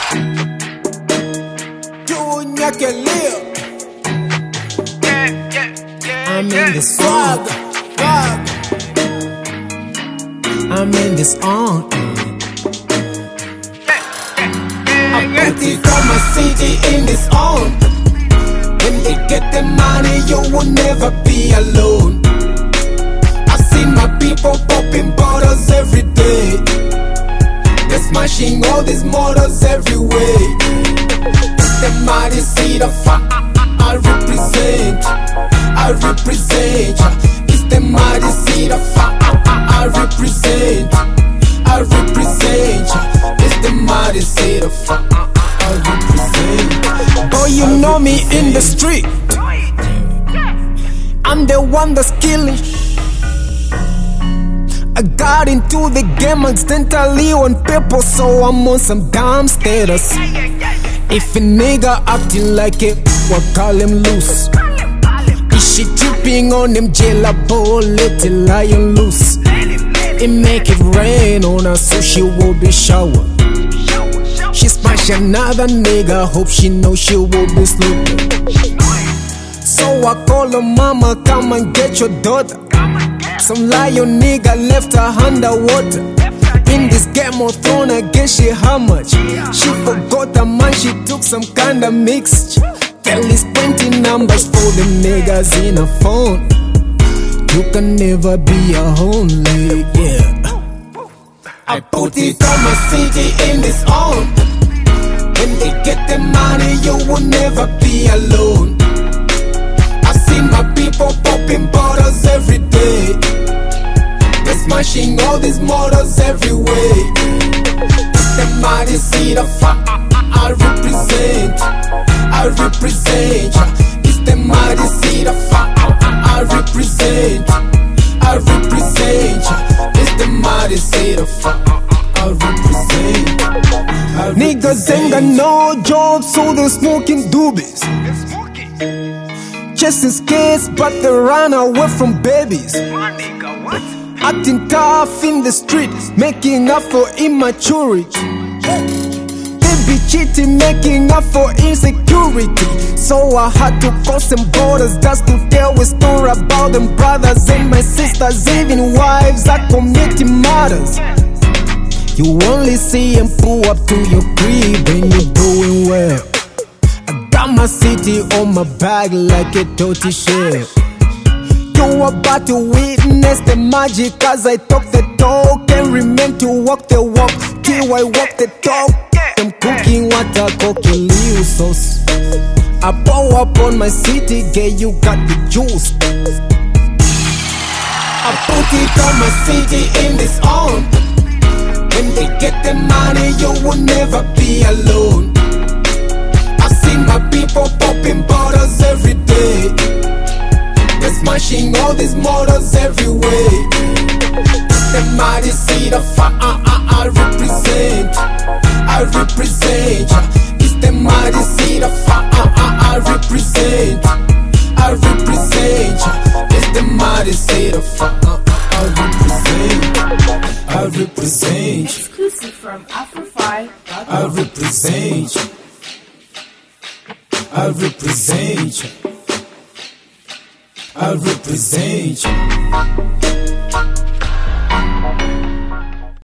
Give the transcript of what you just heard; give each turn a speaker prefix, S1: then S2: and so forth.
S1: Junior que live. I'm in this swag. I'm in this on. I put it on my city in this on. When they get the money, you will never be alone. I've seen my people popping bottles every day. They're smashing all these motors every way. It's the mighty seed of I represent. I represent. It's the mighty seed of I represent. I represent. It's the mighty seed of I represent. Oh, you know me in the street. I'm the one that's killing. I got into the game accidentally on paper, so I'm on some damn status. If a nigga acting like it, we'll call him loose. Is she tripping on them jailer ball, let the lion loose? It make it rain on her so she will be showered. She smash another nigga, hope she know she will be sleeping. So I call her mama, come and get your daughter. Some lion nigga left her underwater. In this Game of Thrones, I guess she how much? She forgot her man, she took some kind of mixture. Tell these 20 numbers for the niggas in a phone. You can never be a homely, yeah. I put it on my city in this on. When they get the money, you will never be alone. I've seen my people popping bottles every day. They're smashing all these motors every way. It's the mighty seed of I represent. I represent. It's the mighty seed of I represent. I represent. It's the mighty seed of I represent. Niggas ain't got no jobs, so they're smoking doobies. Chasing skates, but they run away from babies. Acting tough in the street, making up for immaturity. They be cheating, making up for insecurity. So I had to cross some borders just to tell a story about them brothers and my sisters, even wives are committing murders. You only see them pull up to your crib and you're doing well. I got my city on my back like a dirty shell. You about to witness the magic as I talk the talk and remain to walk the walk till I walk the talk. I'm cooking what I cook in little sauce. I pour up on my city, girl, you got the juice. I put it on my city in this on. When they get the money, you will never be alone. I've seen my people popping bottles every day. They're smashing all these motors every way. It's the mighty seed of I represent. I represent. It's the mighty seed of I represent. I represent. It's the mighty seed of I represent. I represent.
S2: Exclusive from Afro5.
S1: I represent. I represent. I represent.